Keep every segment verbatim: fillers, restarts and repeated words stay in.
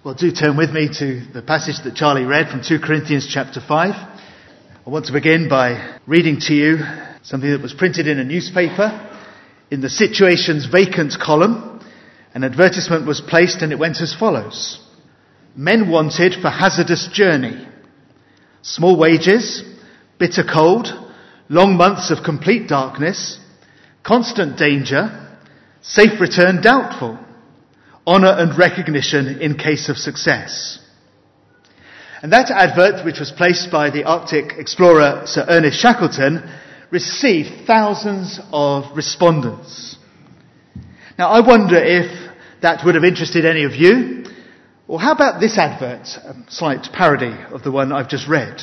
Well, do turn with me to the passage that Charlie read from Second Corinthians chapter five. I want to begin by reading to you something that was printed in a newspaper. In the Situations Vacant column, an advertisement was placed and it went as follows. Men wanted for hazardous journey. Small wages, bitter cold, long months of complete darkness, constant danger, safe return doubtful, honour and recognition in case of success. And that advert, which was placed by the Arctic explorer Sir Ernest Shackleton, received thousands of respondents. Now I wonder if that would have interested any of you. Or how about this advert, a slight parody of the one I've just read.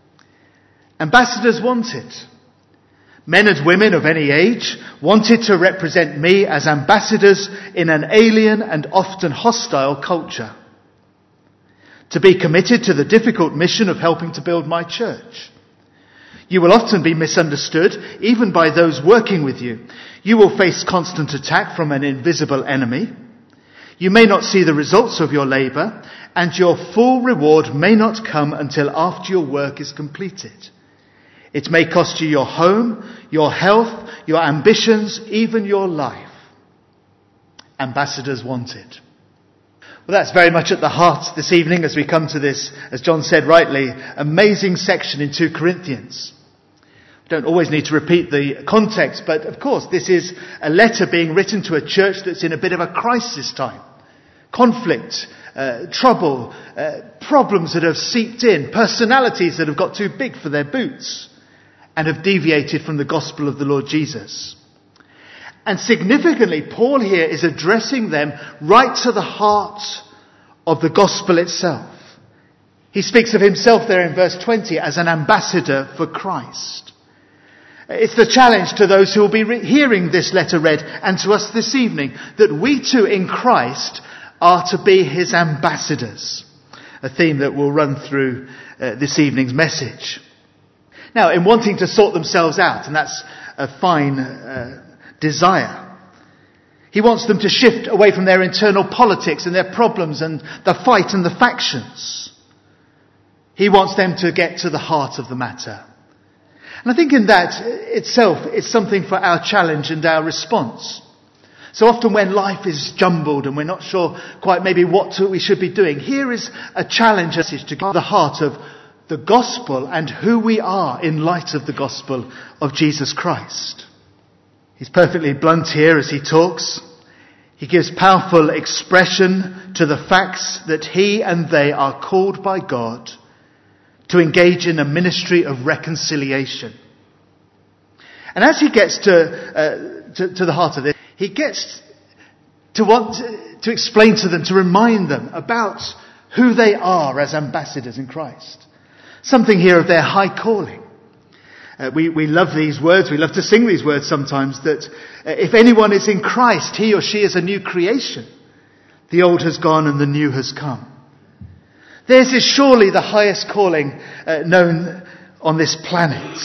Ambassadors wanted. Men and women of any age wanted to represent me as ambassadors in an alien and often hostile culture. To be committed to the difficult mission of helping to build my church. You will often be misunderstood, even by those working with you. You will face constant attack from an invisible enemy. You may not see the results of your labour, and your full reward may not come until after your work is completed. It may cost you your home, your health, your ambitions, even your life. Ambassadors wanted. Well, that's very much at the heart this evening as we come to this, as John said rightly, amazing section in Second Corinthians. We don't always need to repeat the context, but of course this is a letter being written to a church that's in a bit of a crisis time. Conflict, uh, trouble, uh, problems that have seeped in, personalities that have got too big for their boots and have deviated from the gospel of the Lord Jesus. And significantly, Paul here is addressing them right to the heart of the gospel itself. He speaks of himself there in verse twenty as an ambassador for Christ. It's the challenge to those who will be re- hearing this letter read and to us this evening that we too in Christ are to be his ambassadors. A theme that will run through uh, this evening's message. Now, in wanting to sort themselves out, and that's a fine uh, desire, he wants them to shift away from their internal politics and their problems and the fight and the factions. He wants them to get to the heart of the matter. And I think in that itself, it's something for our challenge and our response. So often when life is jumbled and we're not sure quite maybe what to, we should be doing, here is a challenge message to get to the heart of the gospel and who we are in light of the gospel of Jesus Christ. He's perfectly blunt here as he talks. He gives powerful expression to the facts that he and they are called by God to engage in a ministry of reconciliation. And as he gets to, uh, to, to the heart of this, he gets to want to, to explain to them, to remind them about who they are as ambassadors in Christ. Something here of their high calling. Uh, we, we love these words. We love to sing these words sometimes that uh, if anyone is in Christ, he or she is a new creation. The old has gone and the new has come. Theirs is surely the highest calling uh, known on this planet.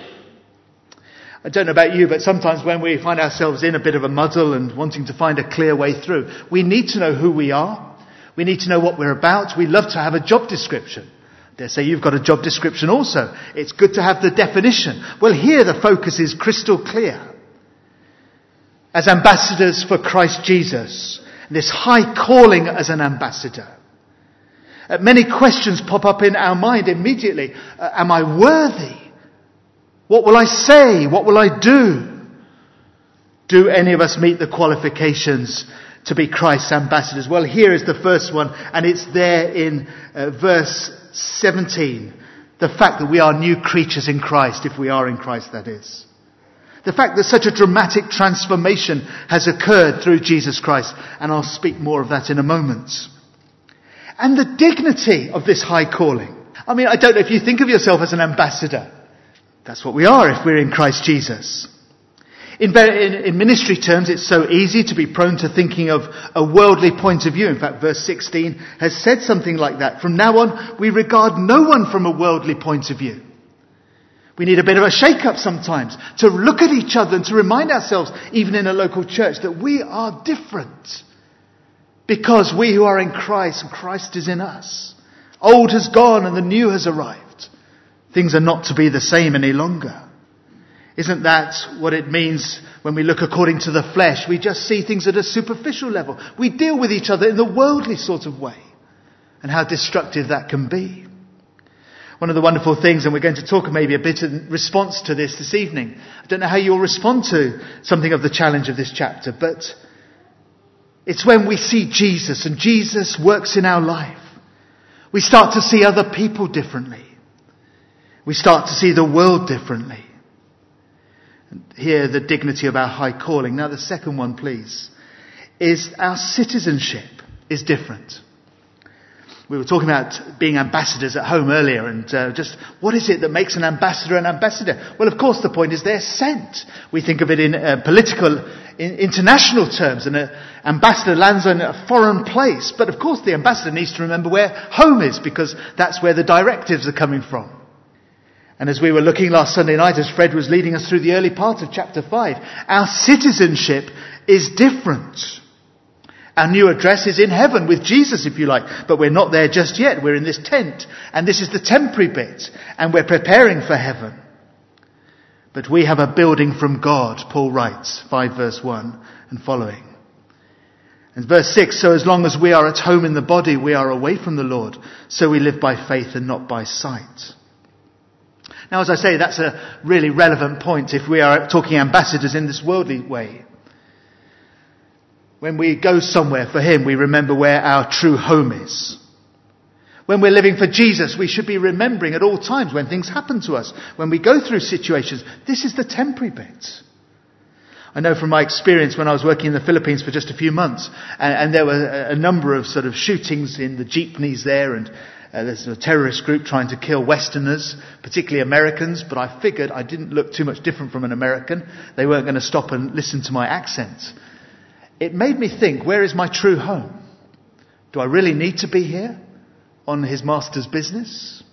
I don't know about you, but sometimes when we find ourselves in a bit of a muddle and wanting to find a clear way through, we need to know who we are. We need to know what we're about. We love to have a job description. They say you've got a job description also. It's good to have the definition. Well, here the focus is crystal clear. As ambassadors for Christ Jesus, this high calling as an ambassador. Uh, many questions pop up in our mind immediately. Uh, am I worthy? What will I say? What will I do? Do any of us meet the qualifications to be Christ's ambassadors? Well, here is the first one, and it's there in uh, verse seventeen. The fact that we are new creatures in Christ, if we are in Christ, that is. The fact that such a dramatic transformation has occurred through Jesus Christ, and I'll speak more of that in a moment. And the dignity of this high calling. I mean, I don't know if you think of yourself as an ambassador. That's what we are if we're in Christ Jesus. In, in, in ministry terms, it's so easy to be prone to thinking of a worldly point of view. In fact, verse sixteen has said something like that. From now on, we regard no one from a worldly point of view. We need a bit of a shake-up sometimes to look at each other and to remind ourselves, even in a local church, that we are different. Because we who are in Christ, and Christ is in us. Old has gone and the new has arrived. Things are not to be the same any longer. Isn't that what it means when we look according to the flesh? We just see things at a superficial level. We deal with each other in the worldly sort of way. And how destructive that can be. One of the wonderful things, and we're going to talk maybe a bit in response to this this evening. I don't know how you'll respond to something of the challenge of this chapter, but it's when we see Jesus and Jesus works in our life. We start to see other people differently. We start to see the world differently. And here, the dignity of our high calling. Now, the second one, please, is our citizenship is different. We were talking about being ambassadors at home earlier, and uh, just what is it that makes an ambassador an ambassador? Well, of course, the point is they're sent. We think of it in uh, political, in international terms, and an ambassador lands in a foreign place. But of course, the ambassador needs to remember where home is, because that's where the directives are coming from. And as we were looking last Sunday night, as Fred was leading us through the early part of chapter five, our citizenship is different. Our new address is in heaven with Jesus, if you like. But we're not there just yet. We're in this tent. And this is the temporary bit. And we're preparing for heaven. But we have a building from God, Paul writes, five verse one and following. And verse six, so as long as we are at home in the body, we are away from the Lord. So we live by faith and not by sight. Now, as I say, that's a really relevant point if we are talking ambassadors in this worldly way. When we go somewhere for him, we remember where our true home is. When we're living for Jesus, we should be remembering at all times when things happen to us, when we go through situations, this is the temporary bit. I know from my experience when I was working in the Philippines for just a few months, and, and there were a, a number of sort of shootings in the jeepneys there, and uh, there's a terrorist group trying to kill Westerners, particularly Americans, but I figured I didn't look too much different from an American. They weren't going to stop and listen to my accent. It made me think, where is my true home? Do I really need to be here on his master's business?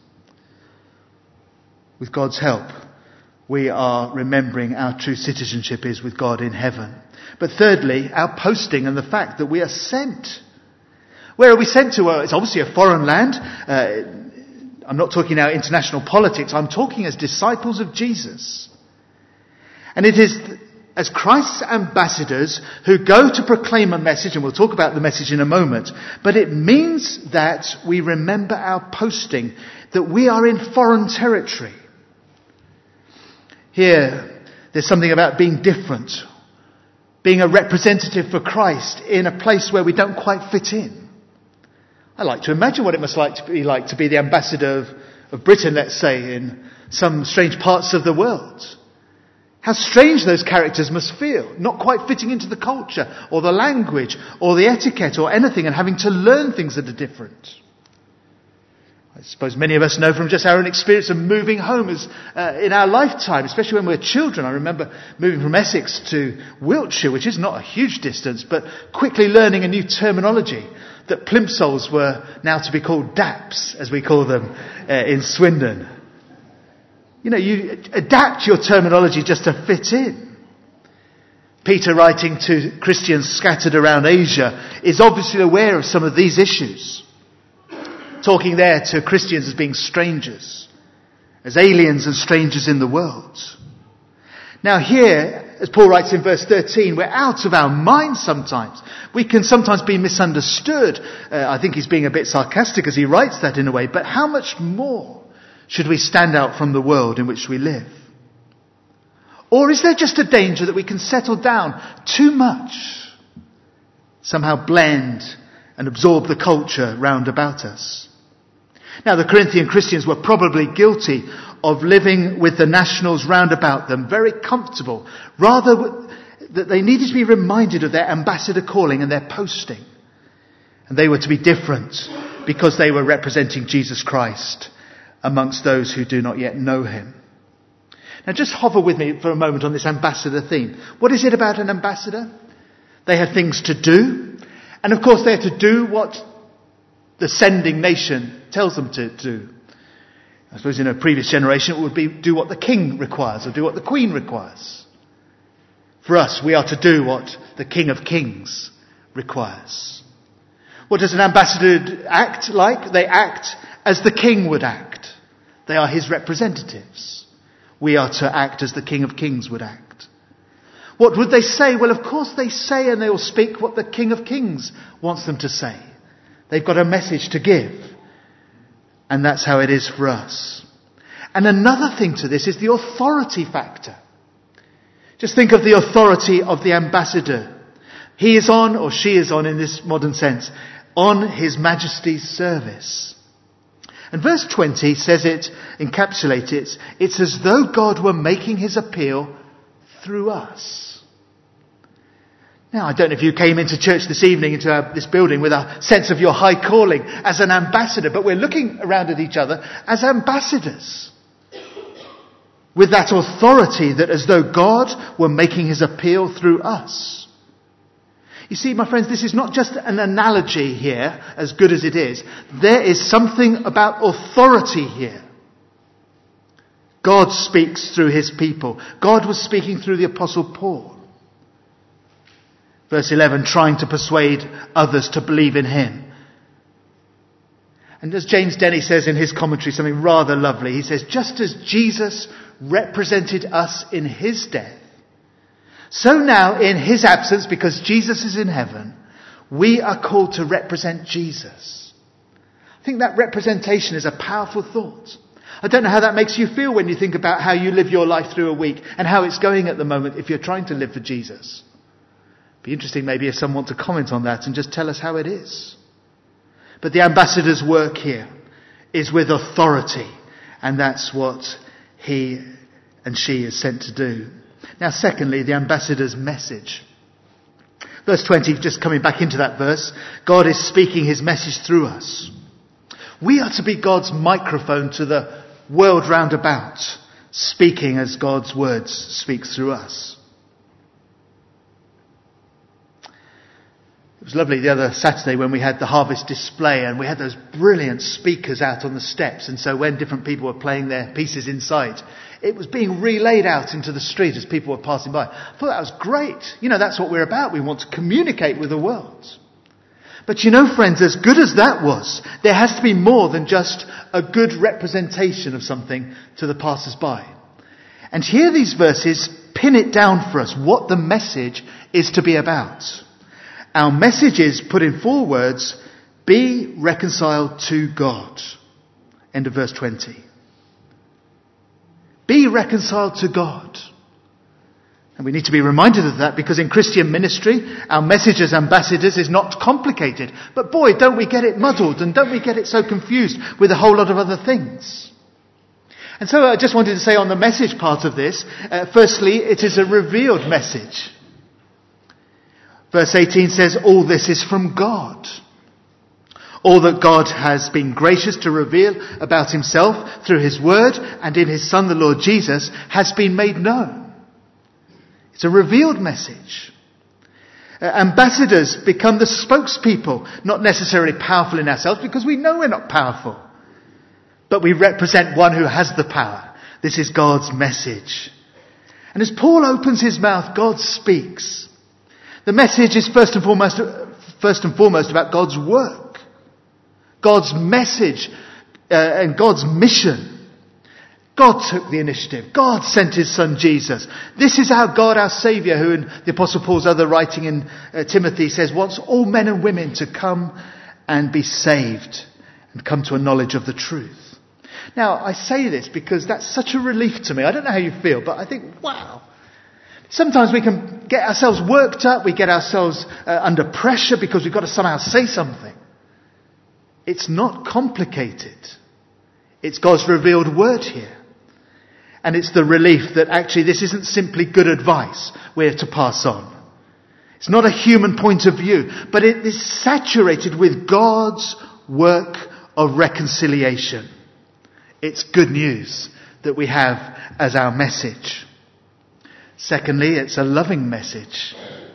With God's help, we are remembering our true citizenship is with God in heaven. But thirdly, our posting and the fact that we are sent. Where are we sent to? Well, it's obviously a foreign land. Uh, I'm not talking now international politics. I'm talking as disciples of Jesus. And it is as Christ's ambassadors who go to proclaim a message, and we'll talk about the message in a moment, but it means that we remember our posting, that we are in foreign territory. Here, there's something about being different, being a representative for Christ in a place where we don't quite fit in. I like to imagine what it must like to be like to be the ambassador of, of Britain, let's say, in some strange parts of the world. How strange those characters must feel, not quite fitting into the culture or the language or the etiquette or anything, and having to learn things that are different. I suppose many of us know from just our own experience of moving home as, uh, in our lifetime, especially when we were children. I remember moving from Essex to Wiltshire, which is not a huge distance, but quickly learning a new terminology, that plimsolls were now to be called daps, as we call them uh, in Swindon. You know, you adapt your terminology just to fit in. Peter, writing to Christians scattered around Asia, is obviously aware of some of these issues. Talking there to Christians as being strangers, as aliens and strangers in the world. Now here, as Paul writes in verse thirteen, we're out of our minds sometimes. We can sometimes be misunderstood. Uh, I think he's being a bit sarcastic as he writes that in a way, but how much more should we stand out from the world in which we live? Or is there just a danger that we can settle down too much, somehow blend and absorb the culture round about us? Now, the Corinthian Christians were probably guilty of living with the nationals round about them, very comfortable, rather that they needed to be reminded of their ambassador calling and their posting. And they were to be different because they were representing Jesus Christ amongst those who do not yet know him. Now just hover with me for a moment on this ambassador theme. What is it about an ambassador? They have things to do. And of course they're to do what the sending nation tells them to do. I suppose in a previous generation it would be do what the king requires or do what the queen requires. For us, we are to do what the King of Kings requires. What does an ambassador act like? They act as the king would act. They are his representatives. We are to act as the King of Kings would act. What would they say? Well, of course they say and they will speak what the King of Kings wants them to say. They've got a message to give. And that's how it is for us. And another thing to this is the authority factor. Just think of the authority of the ambassador. He is on, or she is on in this modern sense, on His Majesty's service. And verse twenty says it, encapsulates it, it's as though God were making His appeal through us. Now, I don't know if you came into church this evening, into our, this building, with a sense of your high calling as an ambassador, but we're looking around at each other as ambassadors. With that authority that as though God were making His appeal through us. You see, my friends, this is not just an analogy here, as good as it is. There is something about authority here. God speaks through His people. God was speaking through the Apostle Paul. Verse eleven, trying to persuade others to believe in Him. And as James Denny says in his commentary, something rather lovely, he says, just as Jesus represented us in His death, so now in His absence, because Jesus is in heaven, we are called to represent Jesus. I think that representation is a powerful thought. I don't know how that makes you feel when you think about how you live your life through a week and how it's going at the moment if you're trying to live for Jesus. It'd be interesting maybe if someone to comment on that and just tell us how it is. But the ambassador's work here is with authority, and that's what he and she is sent to do. Now, secondly, the ambassador's message. Verse twenty, just coming back into that verse, God is speaking His message through us. We are to be God's microphone to the world round about, speaking as God's words speak through us. It was lovely the other Saturday when we had the harvest display and we had those brilliant speakers out on the steps. And so when different people were playing their pieces inside, it was being relayed out into the street as people were passing by. I thought that was great. You know, that's what we're about. We want to communicate with the world. But you know, friends, as good as that was, there has to be more than just a good representation of something to the passers-by. And here these verses pin it down for us what the message is to be about. Our message is, put in four words, be reconciled to God. End of verse twenty. Be reconciled to God. And we need to be reminded of that because in Christian ministry, our message as ambassadors is not complicated. But boy, don't we get it muddled and don't we get it so confused with a whole lot of other things. And so I just wanted to say on the message part of this, uh, firstly, it is a revealed message. Verse eighteen says, all this is from God. All that God has been gracious to reveal about Himself through His word and in His Son, the Lord Jesus, has been made known. It's a revealed message. Uh, ambassadors become the spokespeople, not necessarily powerful in ourselves because we know we're not powerful. But we represent one who has the power. This is God's message. And as Paul opens his mouth, God speaks. The message is first and foremost, first and foremost about God's work. God's message uh, and God's mission. God took the initiative. God sent His Son Jesus. This is our God, our Saviour, who in the Apostle Paul's other writing in uh, Timothy says, wants all men and women to come and be saved and come to a knowledge of the truth. Now, I say this because that's such a relief to me. I don't know how you feel, but I think, wow. Sometimes we can get ourselves worked up. We get ourselves uh, under pressure because we've got to somehow say something. It's not complicated. It's God's revealed word here. And it's the relief that actually this isn't simply good advice we're to pass on. It's not a human point of view, but it is saturated with God's work of reconciliation. It's good news that we have as our message. Secondly, it's a loving message.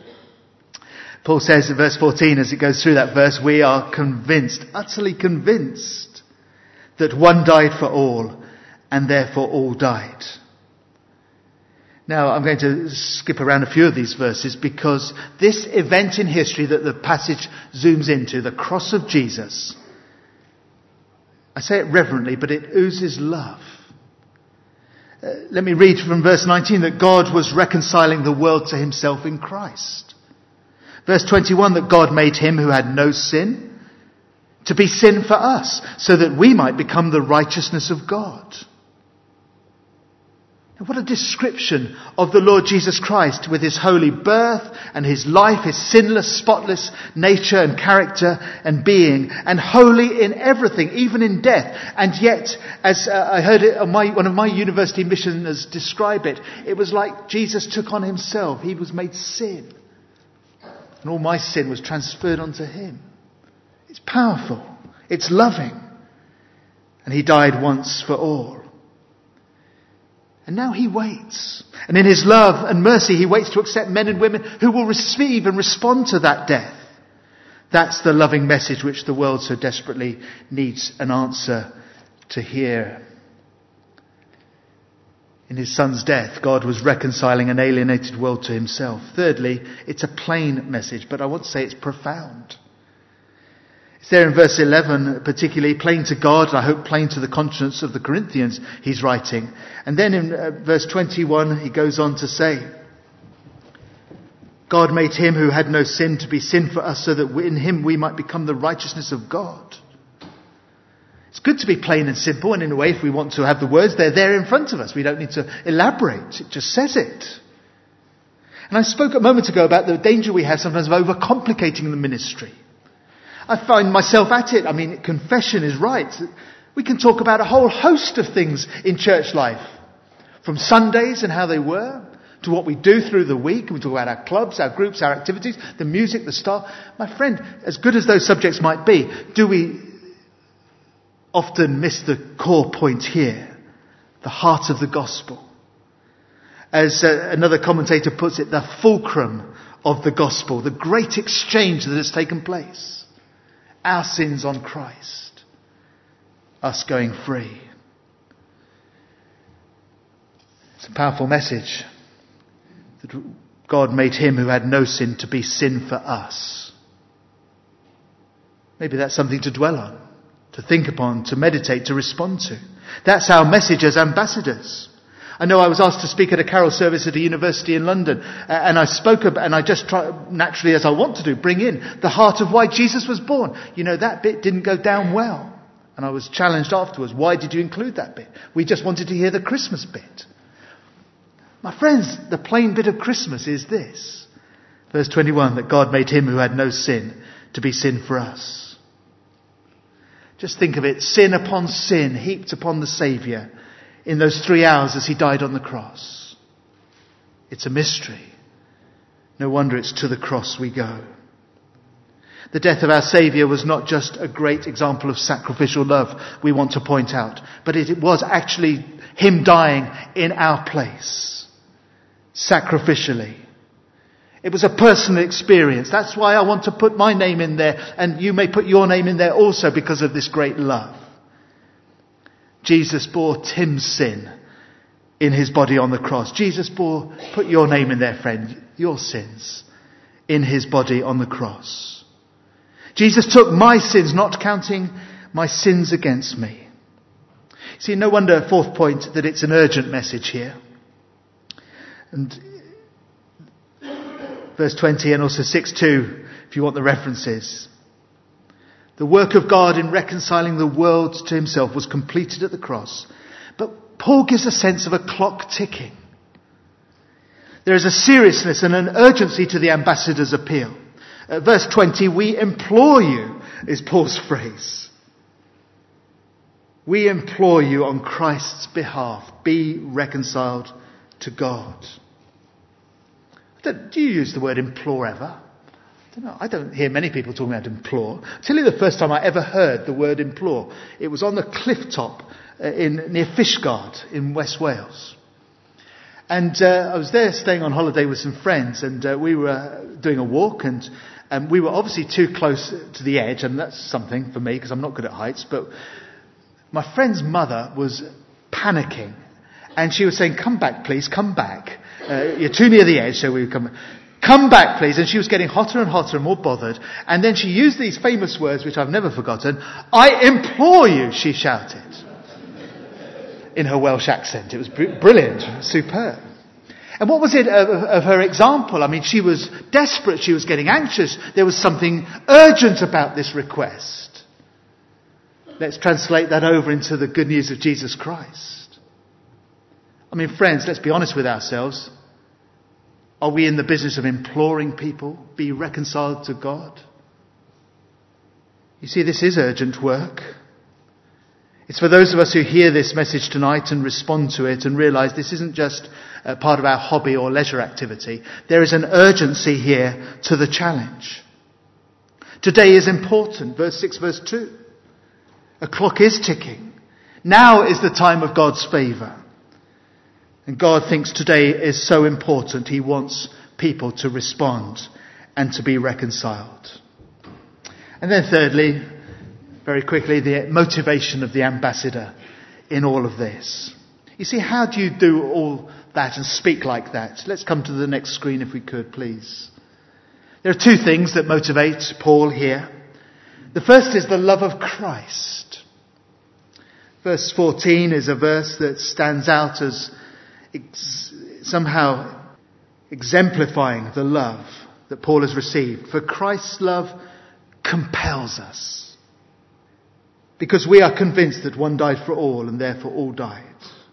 Paul says in verse fourteen, as it goes through that verse, we are convinced, utterly convinced, that one died for all, and therefore all died. Now, I'm going to skip around a few of these verses because this event in history that the passage zooms into, the cross of Jesus, I say it reverently, but it oozes love. Uh, let me read from verse nineteen that God was reconciling the world to himself in Christ. Verse twenty-one, that God made him who had no sin to be sin for us, so that we might become the righteousness of God. What a description of the Lord Jesus Christ with his holy birth and his life, his sinless, spotless nature and character and being, and holy in everything, even in death. And yet, as uh, I heard it, uh, my, one of my university missioners describe it, it was like Jesus took on himself. He was made sin. And all my sin was transferred onto him. It's powerful. It's loving. And he died once for all. And now he waits. And in his love and mercy, he waits to accept men and women who will receive and respond to that death. That's the loving message which the world so desperately needs an answer to hear. In his son's death, God was reconciling an alienated world to himself. Thirdly, it's a plain message, but I want to say it's profound. It's there in verse eleven, particularly plain to God, and I hope plain to the conscience of the Corinthians he's writing. And then in uh, verse twenty-one, he goes on to say, God made him who had no sin to be sin for us, so that in him we might become the righteousness of God. It's good to be plain and simple, and in a way, if we want to have the words, they're there in front of us. We don't need to elaborate. It just says it. And I spoke a moment ago about the danger we have sometimes of overcomplicating the ministry. I find myself at it. I mean, confession is right. We can talk about a whole host of things in church life. From Sundays and how they were, to what we do through the week. We talk about our clubs, our groups, our activities, the music, the staff. My friend, as good as those subjects might be, do we often miss the core point here? The heart of the gospel. As uh, another commentator puts it, the fulcrum of the gospel. The great exchange that has taken place. Our sins on Christ. Us going free. It's a powerful message. That God made him who had no sin to be sin for us. Maybe that's something to dwell on. To think upon. To meditate. To respond to. That's our message as ambassadors. I know I was asked to speak at a carol service at a university in London, uh, and I spoke about, and I just try, naturally as I want to do, bring in the heart of why Jesus was born. You know, that bit didn't go down well. And I was challenged afterwards, why did you include that bit? We just wanted to hear the Christmas bit. My friends, the plain bit of Christmas is this. Verse twenty-one, that God made him who had no sin to be sin for us. Just think of it, sin upon sin heaped upon the Saviour. In those three hours as he died on the cross. It's a mystery. No wonder it's to the cross we go. The death of our Saviour was not just a great example of sacrificial love we want to point out, but it was actually him dying in our place. Sacrificially. It was a personal experience. That's why I want to put my name in there, and you may put your name in there also because of this great love. Jesus bore Tim's sin in his body on the cross. Jesus bore, put your name in there, friend, your sins in his body on the cross. Jesus took my sins, not counting my sins against me. See, no wonder, fourth point, that it's an urgent message here. And verse twenty and also six two, if you want the references. The work of God in reconciling the world to himself was completed at the cross. But Paul gives a sense of a clock ticking. There is a seriousness and an urgency to the ambassador's appeal. Uh, verse twenty, we implore you, is Paul's phrase. We implore you on Christ's behalf, be reconciled to God. Do you use the word implore ever? I don't know. I don't hear many people talking about implore. I'll tell you the first time I ever heard the word implore. It was on the cliff top uh, in near Fishguard in West Wales. And uh, I was there staying on holiday with some friends, and uh, we were doing a walk, and um, we were obviously too close to the edge, and that's something for me because I'm not good at heights. But my friend's mother was panicking, and she was saying, "Come back, please, come back." Uh, you're too near the edge, so we come... Come back, please. And she was getting hotter and hotter and more bothered. And then she used these famous words, which I've never forgotten. I implore you, she shouted. In her Welsh accent. It was br- brilliant. Superb. And what was it of, of her example? I mean, she was desperate. She was getting anxious. There was something urgent about this request. Let's translate that over into the good news of Jesus Christ. I mean, friends, let's be honest with ourselves. Are we in the business of imploring people, be reconciled to God? You see, this is urgent work. It's for those of us who hear this message tonight and respond to it and realise this isn't just uh, part of our hobby or leisure activity. There is an urgency here to the challenge. Today is important. Verse six, verse two. A clock is ticking. Now is the time of God's favour. And God thinks today is so important, he wants people to respond and to be reconciled. And then thirdly, very quickly, the motivation of the ambassador in all of this. You see, how do you do all that and speak like that? Let's come to the next screen if we could, please. There are two things that motivate Paul here. The first is the love of Christ. Verse fourteen is a verse that stands out as Ex- somehow exemplifying the love that Paul has received. For Christ's love compels us. Because we are convinced that one died for all and therefore all died.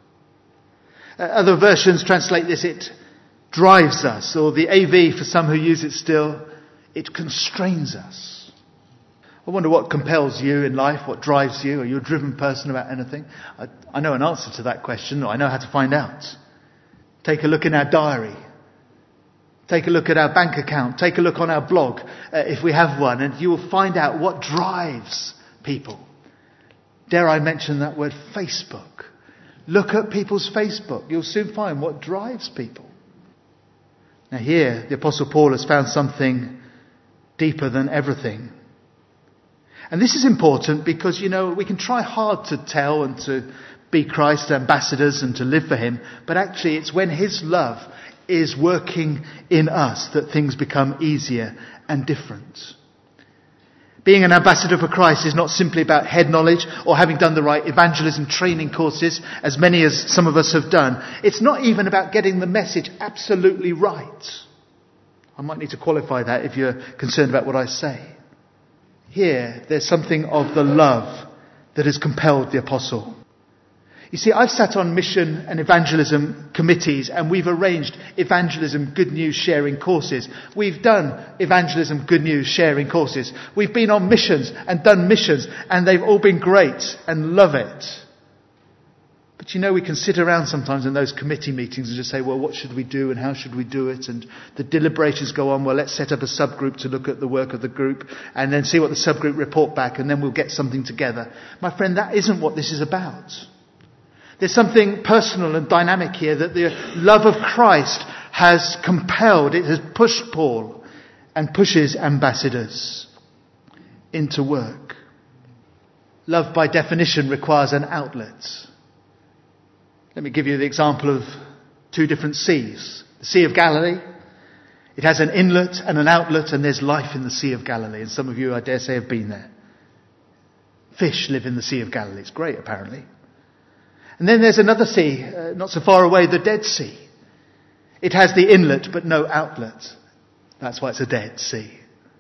Uh, other versions translate this, it drives us. Or the A V, for some who use it still, it constrains us. I wonder what compels you in life, what drives you. Are you a driven person about anything? I, I know an answer to that question, or I know how to find out. Take a look in our diary. Take a look at our bank account. Take a look on our blog, uh, if we have one, and you will find out what drives people. Dare I mention that word, Facebook? Look at people's Facebook. You'll soon find what drives people. Now here, the Apostle Paul has found something deeper than everything. And this is important because, you know, we can try hard to tell and to be Christ's ambassadors and to live for him. But actually it's when his love is working in us that things become easier and different. Being an ambassador for Christ is not simply about head knowledge or having done the right evangelism training courses, as many as some of us have done. It's not even about getting the message absolutely right. I might need to qualify that if you're concerned about what I say. Here, there's something of the love that has compelled the apostle. You see, I've sat on mission and evangelism committees and we've arranged evangelism good news sharing courses. We've done evangelism good news sharing courses. We've been on missions and done missions and they've all been great and love it. But you know, we can sit around sometimes in those committee meetings and just say, well, what should we do and how should we do it? And the deliberations go on. Well, let's set up a subgroup to look at the work of the group and then see what the subgroup report back and then we'll get something together. My friend, that isn't what this is about. There's something personal and dynamic here that the love of Christ has compelled. It has pushed Paul and pushes ambassadors into work. Love by definition requires an outlet. Let me give you the example of two different seas. The Sea of Galilee. It has an inlet and an outlet, and there's life in the Sea of Galilee. And some of you, I dare say, have been there. Fish live in the Sea of Galilee. It's great, apparently. And then there's another sea, uh, not so far away, the Dead Sea. It has the inlet, but no outlet. That's why it's a Dead Sea.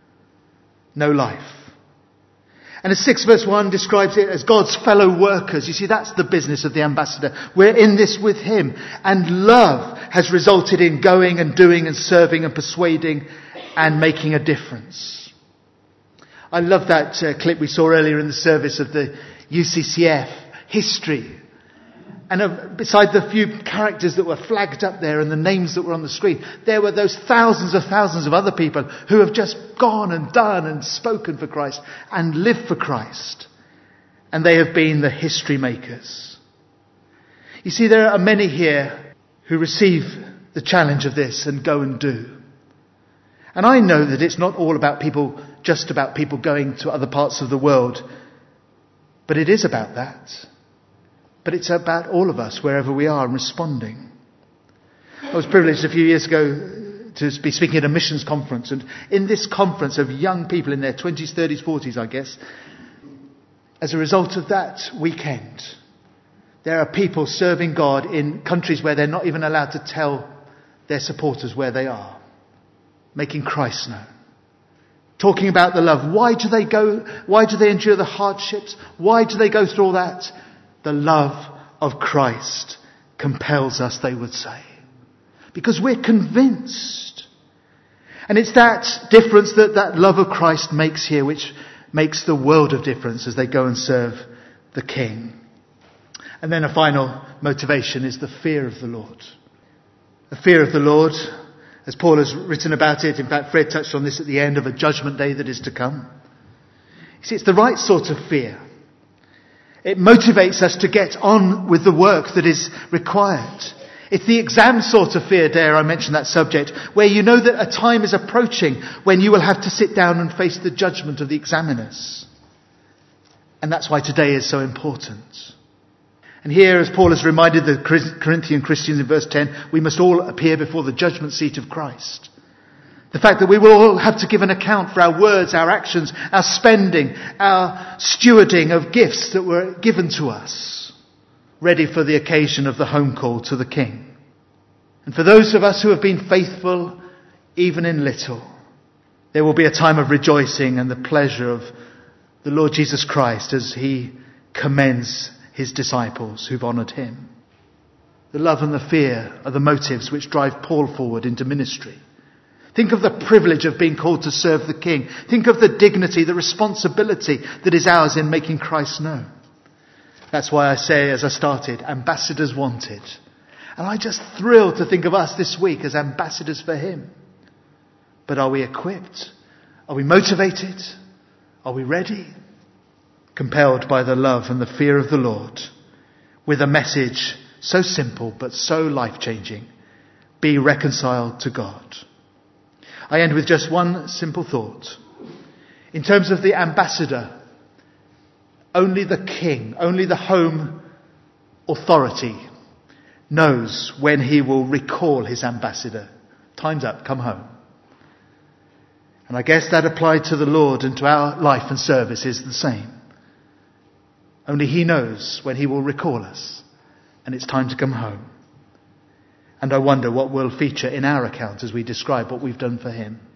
No life. And as six verse one describes it as God's fellow workers. You see, that's the business of the ambassador. We're in this with him. And love has resulted in going and doing and serving and persuading and making a difference. I love that uh, clip we saw earlier in the service of the U C C F history. And uh, beside the few characters that were flagged up there and the names that were on the screen, there were those thousands of thousands of other people who have just gone and done and spoken for Christ and lived for Christ. And they have been the history makers. You see, there are many here who receive the challenge of this and go and do. And I know that it's not all about people, just about people going to other parts of the world. But it is about that. But it's about all of us, wherever we are, and responding. I was privileged a few years ago to be speaking at a missions conference, and in this conference of young people in their twenties, thirties, forties, I guess, as a result of that weekend, there are people serving God in countries where they're not even allowed to tell their supporters where they are, making Christ known, talking about the love. Why do they go? Why do they endure the hardships? Why do they go through all that? The love of Christ compels us, they would say. Because we're convinced. And it's that difference that that love of Christ makes here, which makes the world of difference as they go and serve the King. And then a final motivation is the fear of the Lord. The fear of the Lord, as Paul has written about it. In fact, Fred touched on this at the end of a judgment day that is to come. You see, it's the right sort of fear. It motivates us to get on with the work that is required. It's the exam sort of fear, dare I mention that subject, where you know that a time is approaching when you will have to sit down and face the judgment of the examiners. And that's why today is so important. And here, as Paul has reminded the Corinthian Christians in verse ten, we must all appear before the judgment seat of Christ. The fact that we will all have to give an account for our words, our actions, our spending, our stewarding of gifts that were given to us, ready for the occasion of the home call to the King. And for those of us who have been faithful, even in little, there will be a time of rejoicing and the pleasure of the Lord Jesus Christ as he commends his disciples who've honoured him. The love and the fear are the motives which drive Paul forward into ministry. Think of the privilege of being called to serve the King. Think of the dignity, the responsibility that is ours in making Christ known. That's why I say, as I started, ambassadors wanted. And I just thrilled to think of us this week as ambassadors for him. But are we equipped? Are we motivated? Are we ready? Compelled by the love and the fear of the Lord, with a message so simple but so life-changing. Be reconciled to God. I end with just one simple thought. In terms of the ambassador, only the king, only the home authority knows when he will recall his ambassador. Time's up, come home. And I guess that applied to the Lord and to our life and service is the same. Only he knows when he will recall us and it's time to come home. And I wonder what will feature in our account as we describe what we've done for him.